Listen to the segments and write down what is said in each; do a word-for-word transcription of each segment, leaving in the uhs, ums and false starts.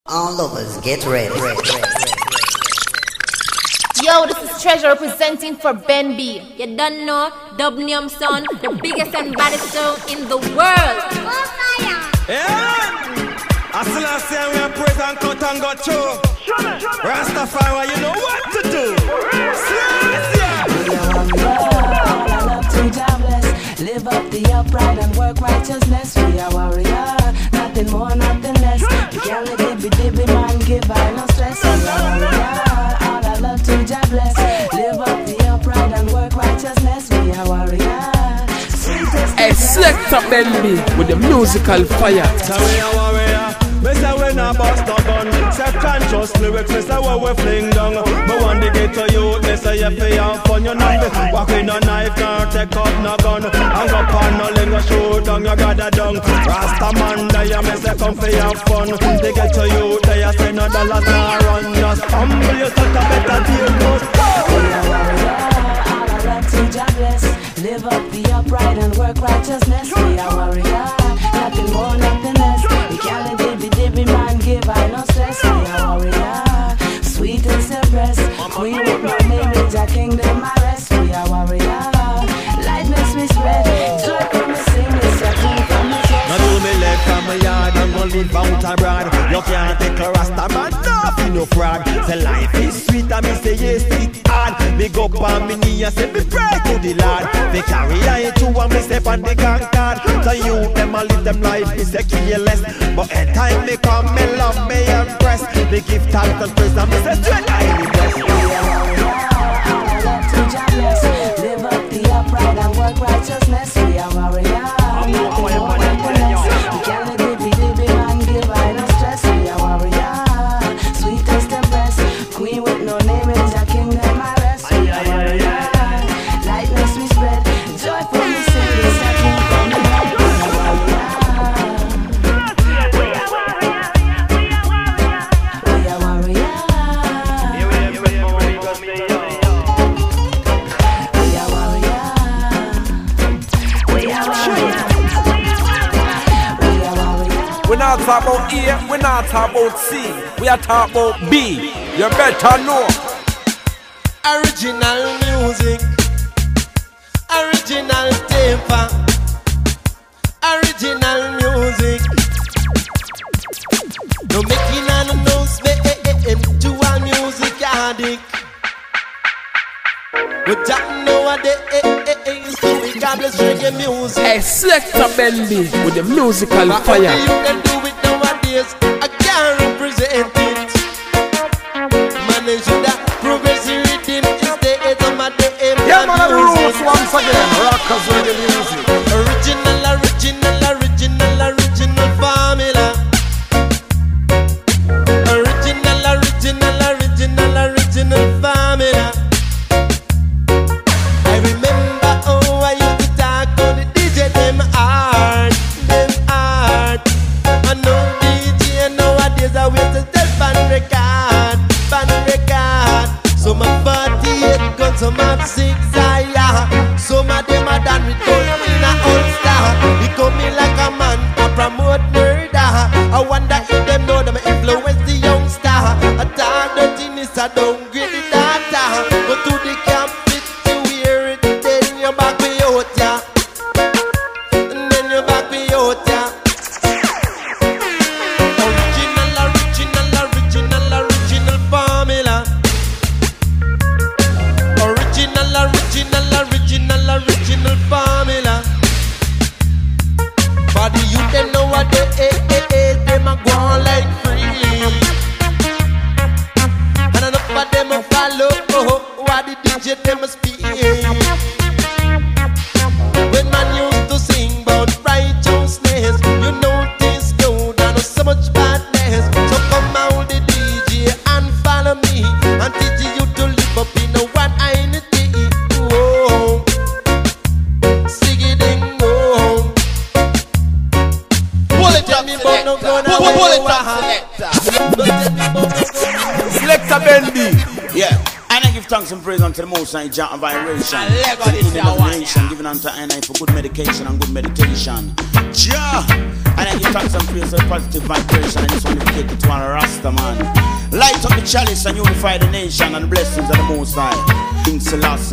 All lovers, get ready. ready, ready, ready. Yo, this is Treasure representing for Ben B. You don't know, Dubnium Sound, the biggest and baddest sound in the world. Yeah! I still I say we are praise and cut and go through. Rastafari, you know what to do. Live up the upright and work righteousness. We are warrior, nothing more, nothing less. We can't let dibby dibby man give I no stress. We are warrior, all I love to Jah bless. Live up the upright and work righteousness. We are warrior. A selector Benby with the musical fire. So we are warrior. Me say we not bust no gun. Self-conscious lyrics, me say what we fling down. But when they get to you, they say you feel have fun. You not be walking no knife, nor take up no gun. Hang up on no lingo, shoot down, you got a dung. Rasta man, they me say come for have fun. They get to you, they say no dollars nor run. Just humble yourself, a better deal must go. We are warrior, all I love to Jah bless. Live up the upright and work righteousness. We are warrior, nothing more, nothing less. We can't let dibby dibby man give I no stress. We are warrior, sweet and suppressed. Queen with no name in Jah kingdom I rest. We are warrior, lightness we spread. Joy from the sing, this a king from the chest. Now do me left from my yard and go live out abroad. You can't take a Rasta man, nothing no fraud. Say life is sweet and me say yes it hard. Big up on me knee and say me pray to the Lord. They carry I to and me step on the concord. So you them a live them life me say careless. But at time me come me love me impress. They give thanks and praise and me say straight I bless. We are warrior, all I love to Jah bless. Live up the upright and work righteousness. We are warrior, nothing more, nothing less. We can't let dibby dibby man give I no stress. We are warrior, sweetest and best. Queen with no name in Jah kingdom I rest. We are warrior, lightness we spread. Joy from the city, second from the back. We are warrior. We are warrior. We are warrior. We are warrior. We are warrior. We are warrior. We not talk about A, we not talk about C, we are talk about B. You better know. Original music, original temper, original music. No making and no spend to our music addict. But that nowadays, so we can bless reggae music. A selector Benby with the musical But fire. only you can do it nowadays. I can't represent it. Man, they should have progressive rhythm instead of my day. Yeah, man, the rules once again. Rockers with the music. Original, original, original, original formula. Original, original, original, original formula. I remember how I used to talk on the D J them hard, them hard. I know D J nowadays I wait to tell fan record, fan record. Some have forty-eight guns, some have six eye. Some of them are done with gold in a holster. He coming like a man to promote murder. I wonder if them know them influence the youngster. I thought the thing is a downgrade the data. Go to the camp, fit you wear it, then you back me out ya. And then you back me out ya. Original, original, original, original formula. Original, original, original, original formula. For the youth them nowadays, them a go on like free. And enough of them a follow what the D J them a speak. When man used to sing about righteousness, you know things go down so much badness. So come out the D J and follow me and teach you to live up in a one identity. Oh, sing it and go. Pull it up, selector. Pull it up, selector. Selector Benby. Yeah. And I give thanks and praise unto the Most High Jah vibration. To the Indian nation, giving unto I and I for good medication and good meditation. Ja. And then you talk some praise and positive vibration, and this one you take it to one Rasta man. Light up the chalice and unify the nation and the blessings of the Most High. King Selassie.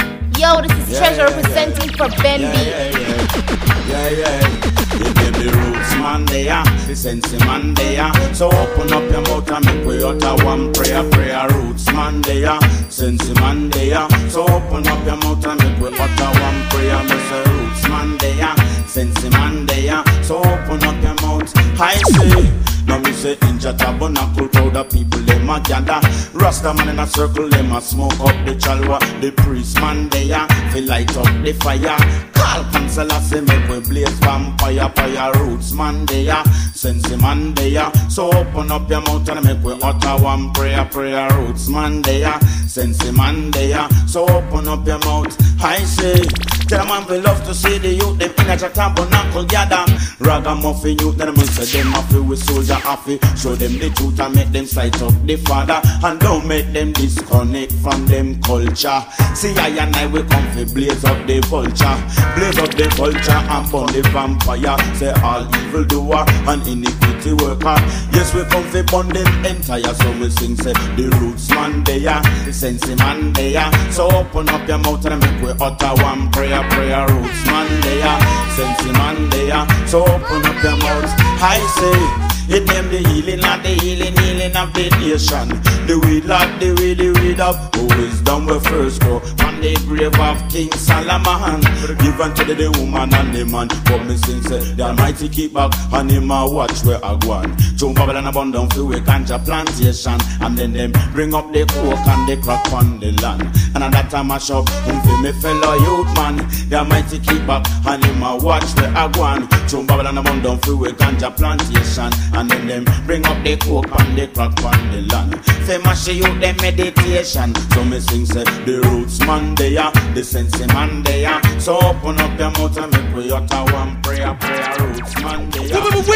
Yo, this is Yeah, Treasure yeah, representing for Ben B. Yeah, yeah, yeah, yeah, yeah. You give the roots man there, the sense man there. So open up your mouth and make we utter one prayer, prayer roots man there, sense man there. So open up your mouth and make we utter one prayer, Mister Roots man there, sense man there. So open up your mouth, I say. Now me say Inja Tabernacle, crowd of people them a gather. Rasta man in a circle, them a smoke up the chalwa. The priest man there, fi light up the fire. Call Councilor say make we blaze vampire, fire roots man there, sense man there. So open up your mouth and make we utter one prayer, prayer roots man there, sense man there. So open up your mouth, I say. Tell a man we love to see the youth, them in a tabernacle gather. Ragamuffin youth, them say them happy with soldier happy. Show them the truth and make them sight up the Father. And don't make them disconnect from them culture. See I and I will come to blaze up the vulture. Blaze up the vulture and burn the vampire. Say all evil doer and iniquity worker. Yes we come to burn them entire. So we sing say the roots man there, the sense man there. So open up your mouth and make we utter one prayer. Prayer roots man there, sense man there. So open up your mouth, I say. It name the healing of the healing, healing of the nation. The weed like the weed, the weed of who is done with first go. On the grave of King Solomon, given to the, the woman and the man. But me sing say the Almighty keep back and him a watch where I go on. Jump Babylon abundant for we ganja plantation, and then them bring up the coke and the crack on the land. And at that time I shop, um for me fellow youth man. The Almighty keep back and him a watch where I go on. Jump Babylon abundant for we ganja plantation. And then them bring up the coke and the crack on the land. Say mash you them meditation. So me sing say the roots man there, the sense man there. So open up your mouth and make we utter one prayer, prayer roots man there. Give him a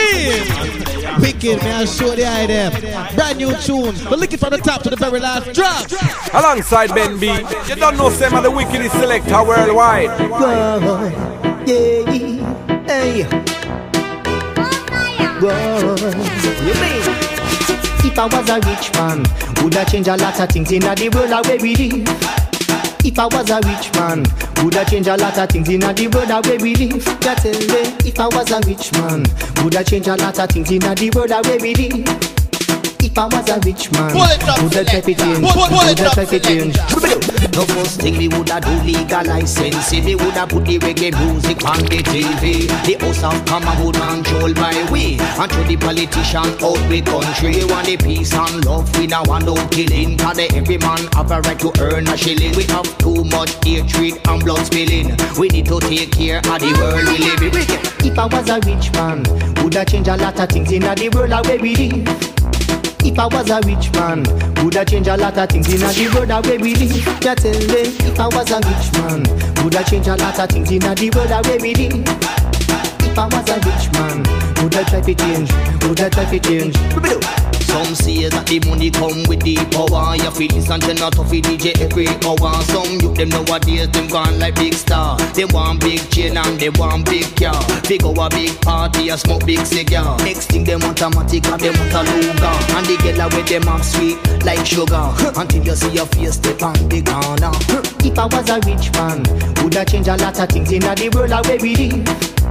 win. Wicked man, I'll show the idea. Brand new tunes, but lick it from the top to the very last drop. Alongside Ben B, you don't know some of the wickedest selector worldwide. Whoa, yeah, hey. Whoa, you mean? If I was a rich man, would I change a lot of things in the world where we live? If I was a rich man, would I change a lot of things in the world where we live? Just tell me, if I was a rich man, would I change a lot of things in the world where we live? If I was a rich man, would I try to change? Would I try to change? The first thing we woulda do legalize sense. We woulda put the reggae music on the T V. The house of common would control by we. And to the politician out the country, we want the peace and love. We don't want no killing. Cause every man have a right to earn a shilling. We have too much hatred and blood spilling. We need to take care of the world we live in. If I was a rich man, would I change a lot of things in the world where we live? If I was a rich man, would I change a lot of things in the world where we live? Just tell me, if I was a rich man, would I change a lot of things in the world where we live? If I was a rich man, would I try to change? Would I try to change? Some say that the money come with the power. You feel this and turn out of the D J every hour. Some youth them nowadays, them gone like big star. They want big chain and they want big car. They go a big party and smoke big cigar. Next thing them want a matic and them want a luga. And they get with them up sweet like sugar. Until you see your face step on the corner. If I was a rich man, would I change a lot of things in the world where we live?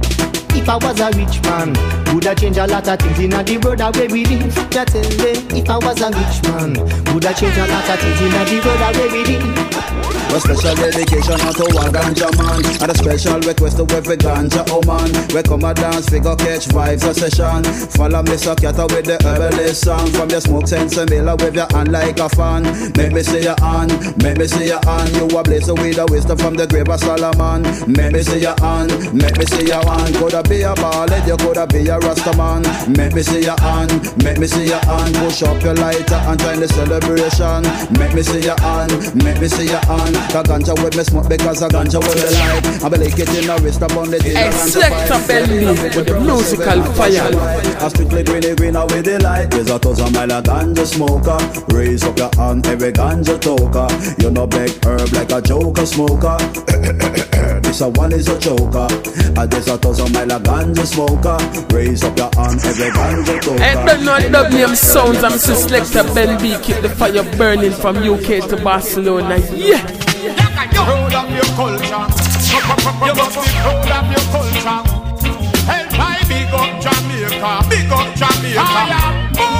If I was a rich man, would I change a lot of things in the world where we live? Just tell me, if I was a rich man, would I change a lot of things in the world where we live? A special dedication out to one ganja man, and a special request to every ganja oh man. We come a dance, figure catch vibes a session. Follow me so cat with the herbalist song. From your smoke sense and miller with your hand like a fan. Make me see your hand, make me see your hand. You a blaze with the wisdom from the grave of Solomon. Make me see your hand, make me see your hand. Coulda be a ballad, you coulda be a Rastaman. Make me see your hand, make me see your hand. Push up your lighter and join the celebration. Make me see your hand, make me see your hand. The ganja with me smoke because the ganja with me light. I be like it in the wrist upon the dinner. Selector Ben B with the musical fire. I strictly greeny greener with the light. There's a thousand mile of ganja smoker. Raise up your hand, every ganja toker. You know big herb like a joker smoker. This a one is a choker. And there's a thousand mile of ganja smoker. Raise up your hand, every ganja toker. Hey, don't know dub name sounds. I'm so selector Ben B. Keep the fire burning from U K to Barcelona. Yeah. Proud of your culture. You must be proud of your culture. Hey, I big up Jamaica, big up Jamaica.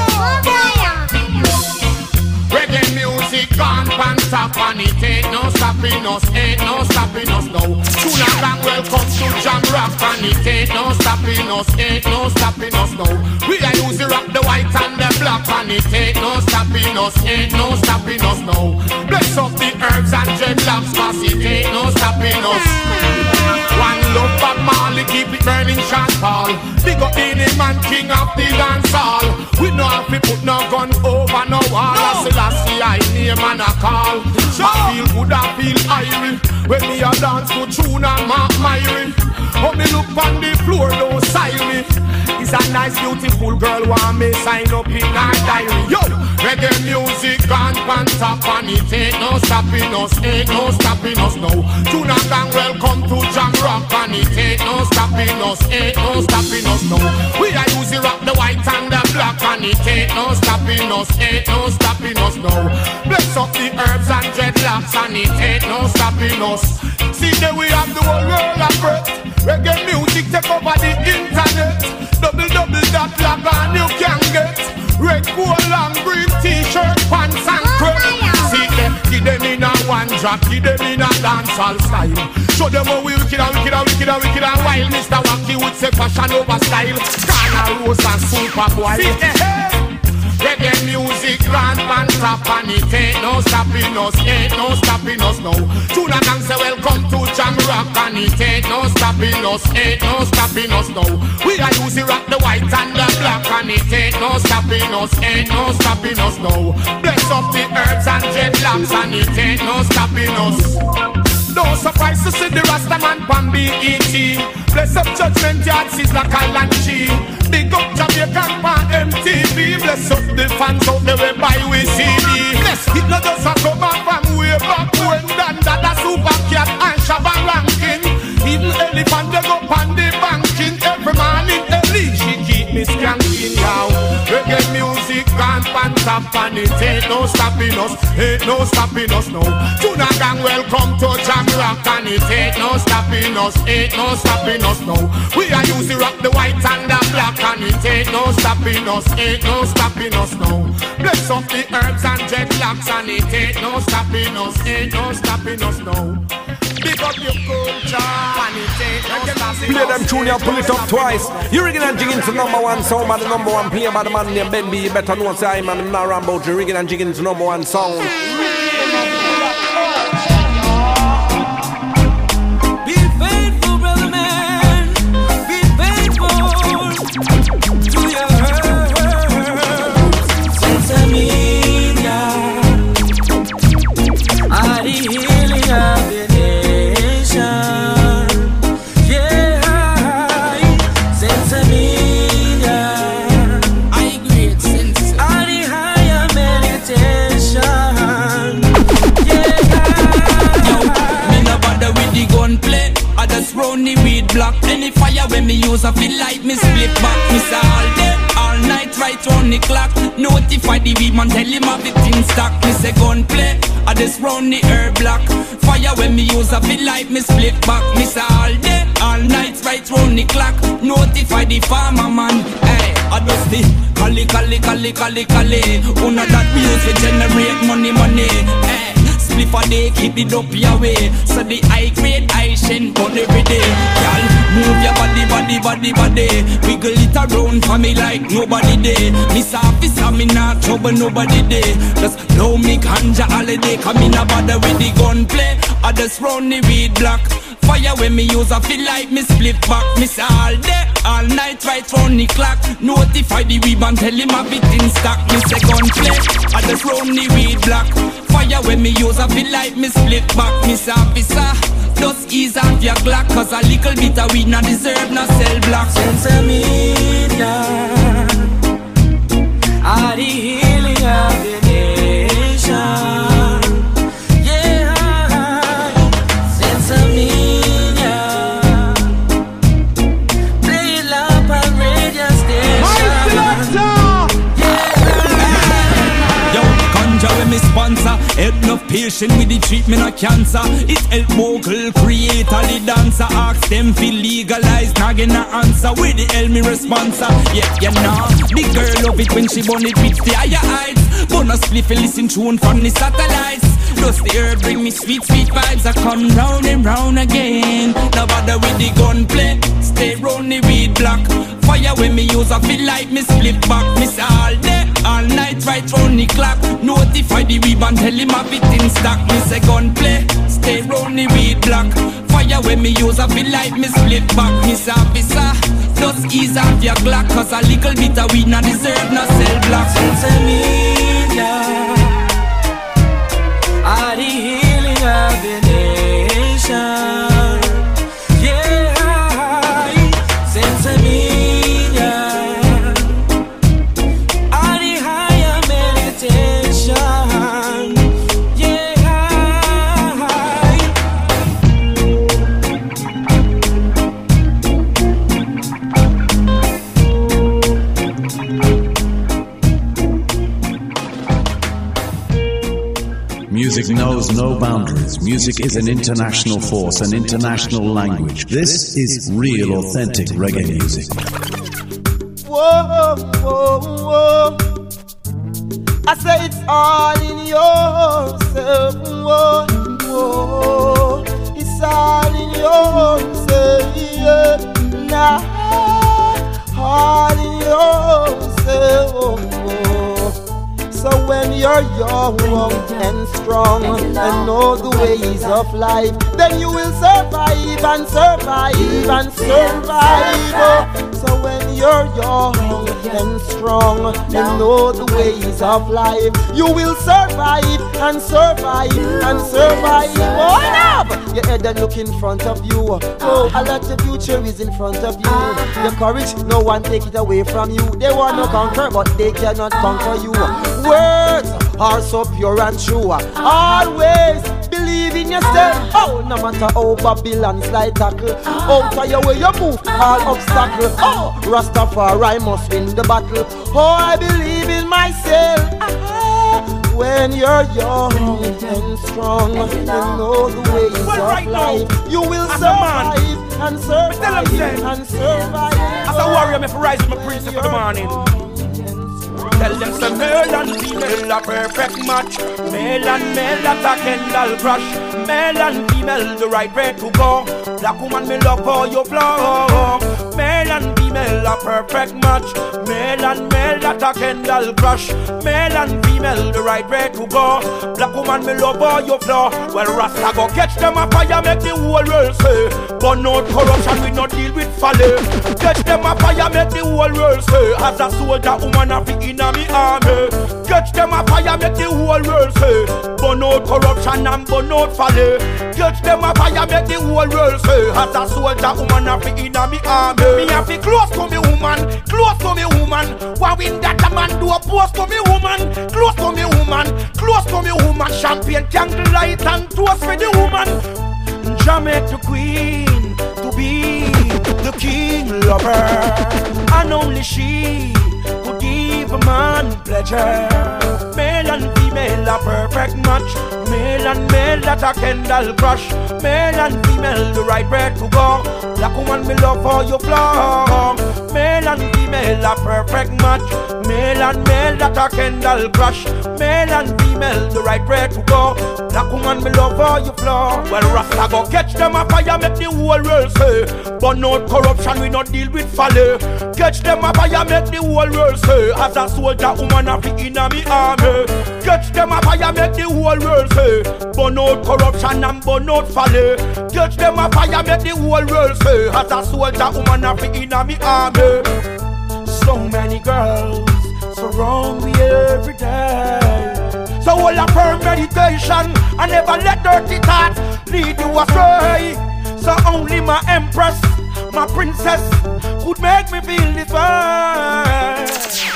Reggae music gone pan top and it ain't no stopping us, ain't no stopping us now. Tuna gang welcome to Jam Rock and it ain't no stopping us, ain't no stopping us now. We are using rock the white and the black and it ain't no stopping us, ain't no stopping us now. Bless up the herbs and dreadlocks cause it ain't no stopping us. One love Bob Marley, keep it burning Sean Paul. Big up the name and king of the dance hall. We know if we put no gun over no wall. I say I see I name and a call. I feel good, I feel irie when me a dance to tune and Mark Myrie. Oh me look on the floor, don't sign me. It's a nice beautiful girl want me sign up in her diary. Yo, reggae music gone pan top and it ain't no stopping us, ain't no stopping us now. Tuna gang welcome to Jam Rock and it ain't no stopping us, ain't no stopping us now. We are using rock the white and the black and it ain't no stopping us, ain't no stopping us now. Bless up the herbs and dreadlocks and it ain't no stopping us. See that we have the whole world of breath. Reggae music take over the internet. Double double that log and you can get red, gold and green t-shirt, pants and crepe. See them, give them in a one drop, give them in a dancehall style. Show them how we wicked and wicked and wicked and wicked and wild. Mister Wacky would say fashion over style. Carna Rose and Superboy. See the hey. Reggae music grand pan top and it ain't no stopping us, ain't no stopping us now. Tuna gang say welcome to Jam Rock and it ain't no stopping us, ain't no stopping us now. We are using rock the white and the black and it ain't no stopping us, ain't no stopping us now. Bless up the herbs and dreadlocks and it ain't no stopping us. No surprise to see the Rastaman pan B E T. Bless up Judgment Yard, Sizzla Kyle and G. Big up Jamaican pan M T V. Bless up the fans out there we buy we C D. Bless it not just a come back from way back when Dan Dada Super Cat and Shabba Rankin. Even Elephant they go pan the banking. Every morning Ellie she keep me skanking now. Reggae music gone pan top and it ain't no stopping us, ain't no stopping us now. Tuna gang welcome to Jam Rock and it ain't no stopping us, ain't no stopping us now. We are using rock the white and the black and it ain't no stopping us, ain't no stopping us now. Bless up the herbs and dreadlocks and it ain't no stopping us, ain't no stopping us now. Big up your culture and it ain't no stopping us. Play them tune and pull it up twice. You rigging and jigging to number one song by the number one player by the man named Ben B. You better know say I'm not around about you rigging and jigging to number one song. Block any fire when me use, I feel like me split back. Me say all day, all night, right round the clock. Notify the weed man, tell him have it in stock. Me say gun play, I just round the herb block. Fire when me use, I feel like me split back. Me say all day, all night, right round the clock. Notify the farmer man, hey, I just the Cali, Cali, Cali, Cali, Cali. Una that we use to generate money, money, hey. Spliff a day, keep it up your way. So the high grade, high shin, but every day. Y'all move your body, body, body, body. Wiggle it around for me like nobody day. Miss officer, me not trouble nobody day. Just know me ganja holiday. Come in a bother with the gunplay. I just round the weed block. Fire when me use, I feel like me split back. Miss all day, all night, right round the clock. Notify the weed man, tell him have it in stock. Me say gunplay, I just round the weed block. Fire when me use, I feel like me split back. Miss officer, just ease off your Glock. Cause a little bit of weed not deserve no cell block. Sense media are the healing of the nation. Yeah, sense media ganja when me sponsor. Help no patient with the treatment of cancer. It help vocal creator, the dancer. Ask them feel legalized, not get no answer. With the help me responser. Yeah, you know, the girl love it when she burn it with the higher heights. Bonus spliff and listen tune from the satellites. Plus the herb bring me sweet, sweet vibes. I come round and round again. No bother with the gunplay, stay round the weed block. Fire when me use, I feel like me split back. Miss all day, all night, right round the clock. Notify the weeb and tell him have it in stock. Me say gunplay, stay round the weed block. Fire when me use, I feel like me split back. Miss officer, just ease off your Glock. Cause a little bit of weed not deserve no cell block. Are the healing of the nation. Yeah, Sensimilla are the higher meditation. Yeah. Music knows no boundaries. Music is an international force, an international language. This is real, authentic reggae music. Whoa, whoa, whoa. I say it's all in yourself. Whoa, whoa. It's all in yourself. Yeah. Nah, all in yourself. Whoa. So when you're young and strong and know the ways of life, then you will survive and survive and survive. So when you're young and strong and know the ways of life, you will survive and survive and survive. Hold up! Your head and look in front of you. Oh, a lot of future is in front of you. Your courage, no one take it away from you. They want to conquer, but they cannot conquer you. Words are so pure and true. Always believe in yourself. Oh, no matter how Babylon's like tackle, out of your way you move, all obstacle. Oh, Rastafari must win the battle. Oh, I believe in myself. Ah, when you're young and strong and know the ways well, of right life, now, you will survive and survive and survive. As a warrior, me for rise with my principle for the morning. Tell them say male and female a perfect match. Male and male at a Kendall crush. Male and female the right way to go. Black woman me love how you flow. Male and female a perfect match. Male and male at a Kendall crush. Male and female the right way to go. Black woman me love how you flow. Well Rasta go catch them a fire make the whole world say. But no corruption we no deal with folly. Catch them a fire make the whole world say. As a soldier woman a fi in a me army. Catch them a fire make the whole world say. Burn out corruption and burn out folly. Catch them a fire make the whole world say. As a soldier woman a fi in a me army. Me a fi close to me woman, close to me woman. Why win that a man do opposed to me woman? Close to me woman, close to me woman. Champagne, candle light and toast for the woman. Jah make the queen to be the king lover, and only she could give a man pleasure. Male and female a perfect match. Male and male that a Kendall crush. Male and female the right way to go. Black woman me love how you flow. Male and female a perfect match. Male and male that a Kendall crush. Male and female the right way to go. Black woman me love how you flow. Well Rasta go catch them a fire make the whole world say. But no corruption we not deal with folly. Catch them a fire make the whole world say. As a soldier woman a fi in a me army. Catch them a fire make the whole world say. Burn out corruption and burn out folly. Catch them a fire make the whole world say. As a soldier woman a fi in a me army. So many girls surround me every day. So hold a firm meditation and never let dirty thoughts lead you astray. So only my empress, my princess, could make me feel this way.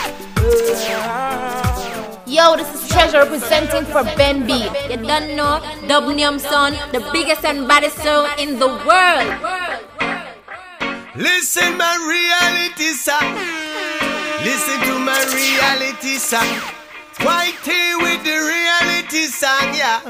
Yo, this is Treasure representing for Ben B. You don't know, Dubnium son, the biggest and baddest soul in the world. Listen my reality song. Listen to my reality song. White tea with the song, yeah.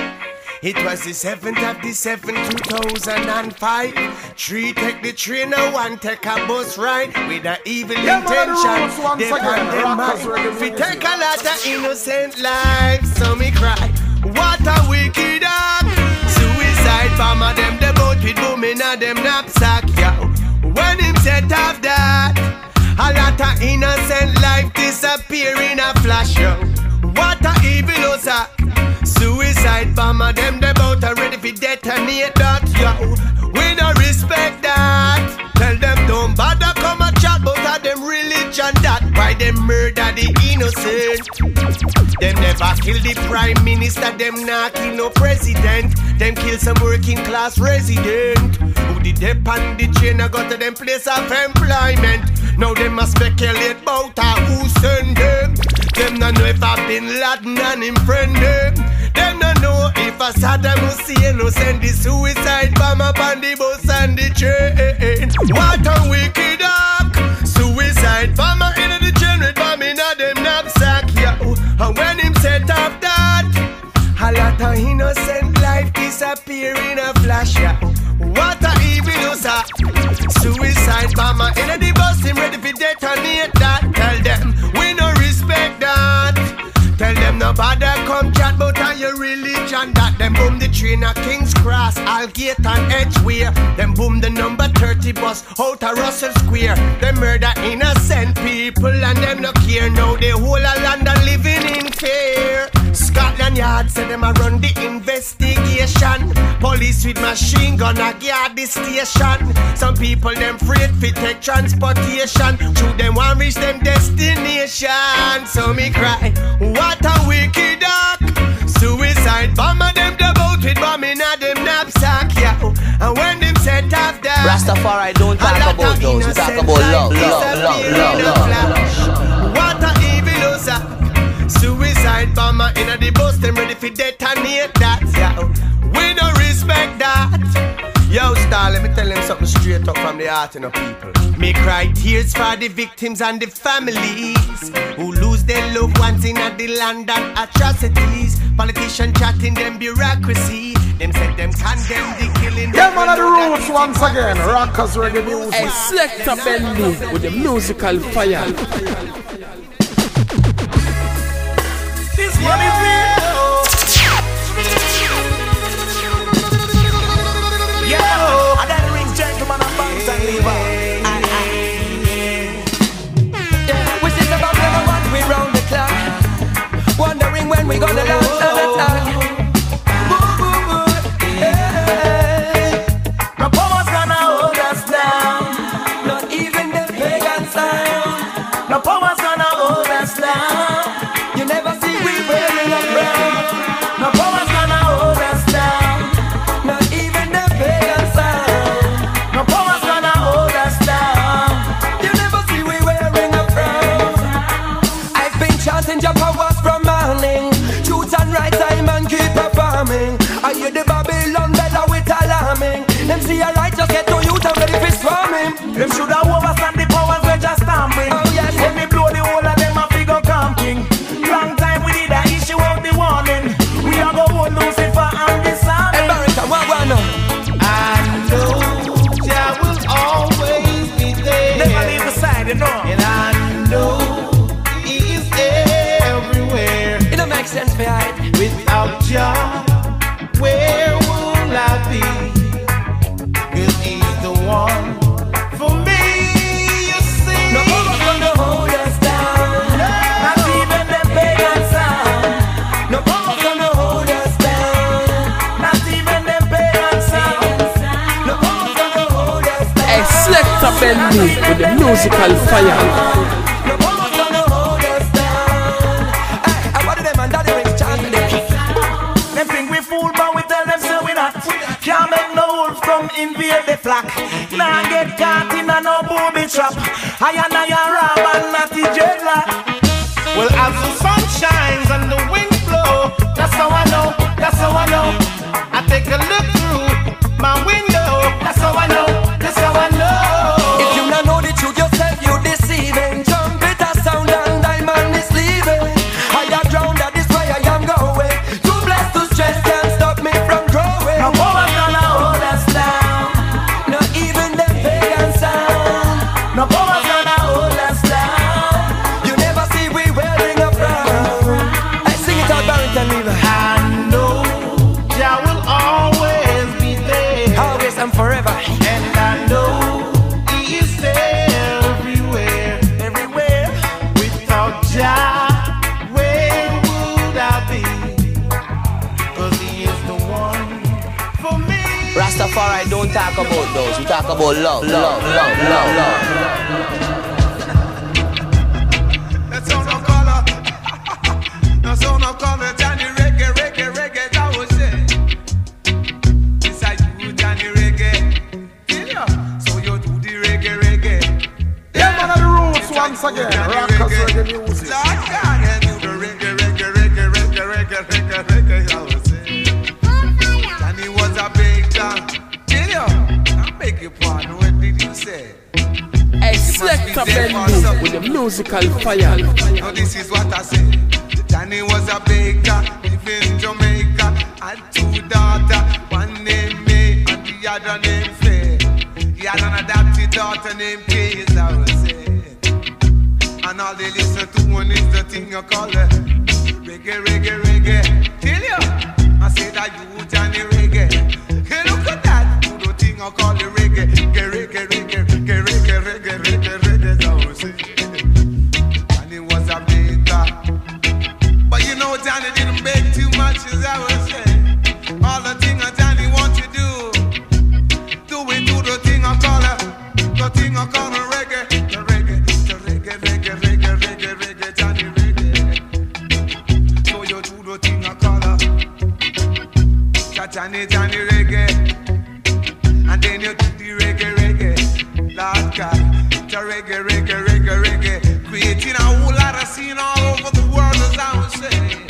It was the seventh of the seventh, two thousand five. Three take the train and one take a bus ride with an evil yeah, intention. They find them mind. We take a lot of innocent lives, so me cry. What a wicked act. Suicide bomber them the boat with booming at them knapsack, yo. When him set off that, a lot of innocent life disappear in a flash, yo. What a evil osa. Suicide bomber them the boat are ready for detonate that, yo. We don't respect that. Tell them don't bother come and chat about them religion that. Why them murder the innocent? Them never kill the prime minister, them not kill no president. Them kill some working class resident who did dep on the chain and got to them place of employment. Now them must speculate about who send them. Them not know if I Bin Laden and him friend them. Them not know if a Saddam Hussein who send the suicide bomb up on the bus and the train. What a wicked act. Suicide bomber in the train with bomb in a them knapsack, yo. And when him set up that, a lot of innocent life disappear in a flash, yo. What a evil user. Suicide bomber in the bus, him ready for detonate that. Tell them we no respect that. Tell them no bother come chat about your religion. That them boom the train at King's Cross, Aldgate and Edgeware. Them boom the number thirty bus out of Russell Square. Them murder innocent people and them no care. Now the whole of London living in fear. Scotland Yard said them a run the investigation. Police with machine gun a guard the station. Some people them afraid fi take transportation. Through them want reach them destination. So me cry, what a wicked act. Suicide bomber them the boat with bomb in a them knapsack, yeah. And when them set off that, Rastafari don't talk about those, we talk about love, love, love, love, love. What a evil user. Suicide bomber in a the bus, them ready for detonate that, yeah. We don't respect that. Yo, Star, let me tell them something straight up from the heart, you know, people. Me cry tears for the victims and the families who lose their loved ones in the London atrocities. Politicians chatting them bureaucracy. Them said them condemn the killing. Yeah, man, of the roots once again. Rockers reggae music. Hey, Selector Bendy with the musical fire. This one is real. Yo, I got the rings, gentlemen, and banks and lever. We sit about never want we round the clock, wondering when we gonna launch an attack. No power's gonna hold us down. Not even the pagan sound. No power's gonna hold us down. You never see we wearing a crown. No power's gonna hold us down. Not even the pagan sound. No power's gonna hold us down. You never see we wearing a crown. I've been chanting your powers from morning. Truth and right time and keep performing. I hear the Babylon bell with alarming. Them see a right just get to you and ready for swarming. Them shoulda overstand the powers we just stamping. Oh yes. When me blow the whole of them a figure camping. Long time we did a issue out the warning. We are go hold Lucifer and disarming. Hey Barrington, what one now? I know Jah will always be there. Never leave the side, you know. And I know He is everywhere. It don't make sense for hide. Without Jah, where will I be? 'Cause He's the one for me, you see. No power gonna hold us down. Not even the pagan sound. No power gonna hold us down. Not even the pagan sound. No power gonna hold us down. Hey, Selector Bendy with the musical fire. No power gonna hold us down. Hey, I wanted them and daddy rings chanting them. Them think we fool, but we tell them so we not. Can't make no wolf come invade the flock. Nah get caught in a no booby trap. I and I a rob and not the dreadlock. Well, as the sun shines and the wind blow, that's how I know, that's how I know. I take a look through my window, that's how I know, that's how I know. If you not know the truth yourself, you deceiving. Trumpet a sound and diamond is leaving. I am drowned, that is why I am going. To Rastafari don't talk about those. We talk about love, love, love, love, love. That's all no color. That's all no color. Johnny reggae, reggae, reggae. That was it. This are you, Johnny reggae. Kill ya. So you do the reggae, reggae. Yeah, man, of the roots once again. Rockers reggae music. Lord God, and you the reggae, reggae, reggae, reggae, reggae, reggae, reggae. That was it. Johnny was a big John. Kill ya. I beg your pardon. What did you say? Hey, select a bend with the musical fire. Now this is what I say. Johnny was a baker, live in Jamaica, had two daughters, one named May and the other named Faye. He had an adopted daughter named Kay, as I was saying. And all they listen to one is the thing you call it reggae, reggae, reggae. Tell you, I say that you Johnny reggae. Hey, look at that, do the thing I call it reggae, reggae, reggae, reggae, reggae, reggae, reggae, reggae, reggae, as I was saying. Johnny was a baker. But you know Johnny didn't beg too much, as I was saying. All the thing that Johnny want to do, do it, do the thing I call it, the thing I call it reggae, the reggae, the reggae, reggae, reggae, reggae, reggae, Johnny reggae. So you do the thing I call it, Johnny, Johnny reggae, and then you do the reggae, reggae, Lord God, the reggae, reggae, reggae, reggae, creating a whole lot of scene all over the world, as I was saying.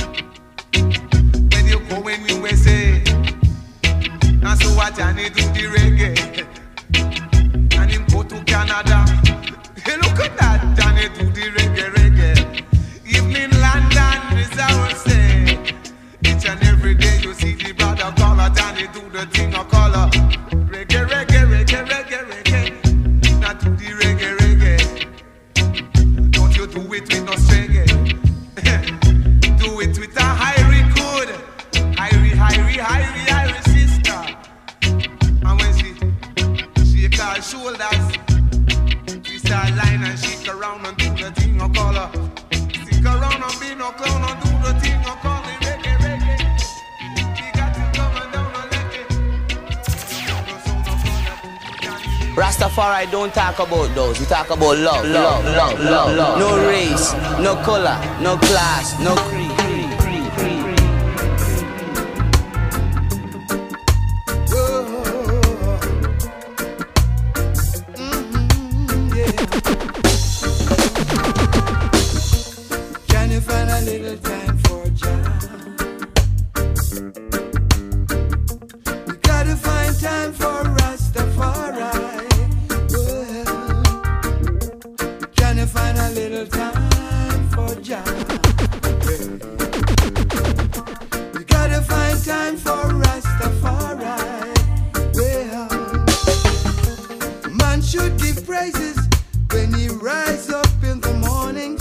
When you go in U S A, and so what Johnny do the reggae, and him go to Canada. Hey, look at that, Johnny do the reggae, reggae. Even in London, as I was saying, each and every day you see the brother caller, Johnny do the thing I call her reggae, reggae, reggae, reggae, reggae. Not do the reggae, reggae. Don't you do it with no reggae. Do it with a high good, high, high, high, high sister. And when she shake her shoulders, she start line and shake around and do the thing I call her. Stick around and be no clown and do the thing I call it reggae, reggae. She got to come and down and let it. Rastafari don't talk about those. We talk about love, love, love, love, love. No race, no color, no class, no creed. Little time for Jah. You gotta find time for Rastafari. Well, can you find a little time for Jah? You gotta find time for Rastafari. Well, man should give praises when he rise up in the mornings.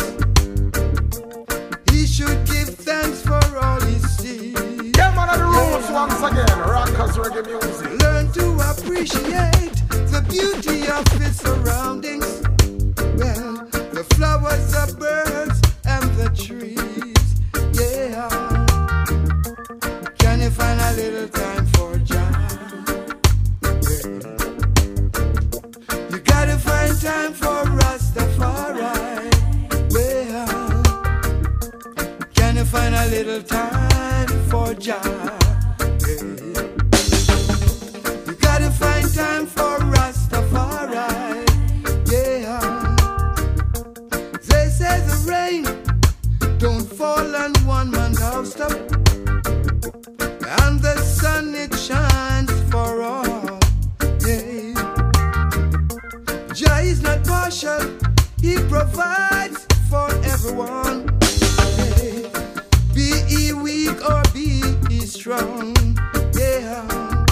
Should give thanks for all he sees. Yeah, man, of the roots once again. Rockers reggae music. Learn to appreciate the beauty of his surroundings. Well, the flowers, the birds, and the trees. Yeah. Can you find a little time for Jah? You gotta find time for Rastafari. Find a little time for Jah. Yeah. You gotta find time for Rastafari. Yeah. They say the rain don't fall on one man's house top, and the sun it shines for all. Yeah. Jah is not partial, he provides for everyone. Be he weak or be he strong, yeah.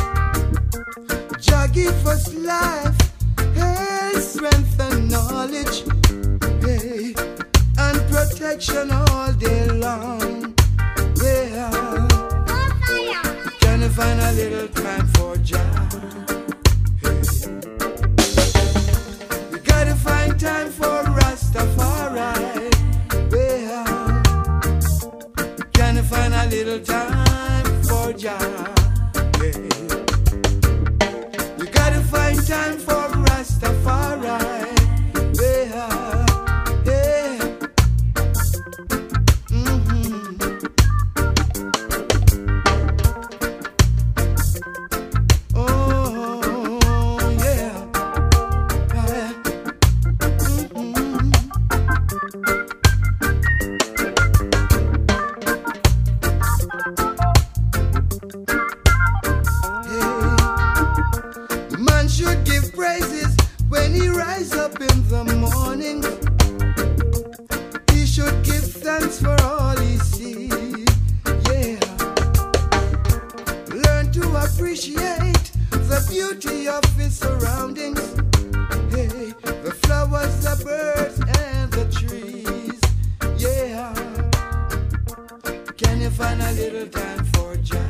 Jah give us life, health, strength and knowledge, hey, and protection all day long, yeah. Can you find a little time for Jah? Hey. You gotta find time for Rastafari. Find a little time for Jah. Yeah. time for Rastafari. Yeah, yeah. Mm-hmm. Oh, yeah. Yeah. Mm-hmm. Hey. Man should give praises when he rise up in the morning. He should give thanks for all he sees. Yeah. Learn to appreciate the beauty of his surroundings. Hey, the flowers, the birds, and the trees. Yeah. Can you find a little time for Jah?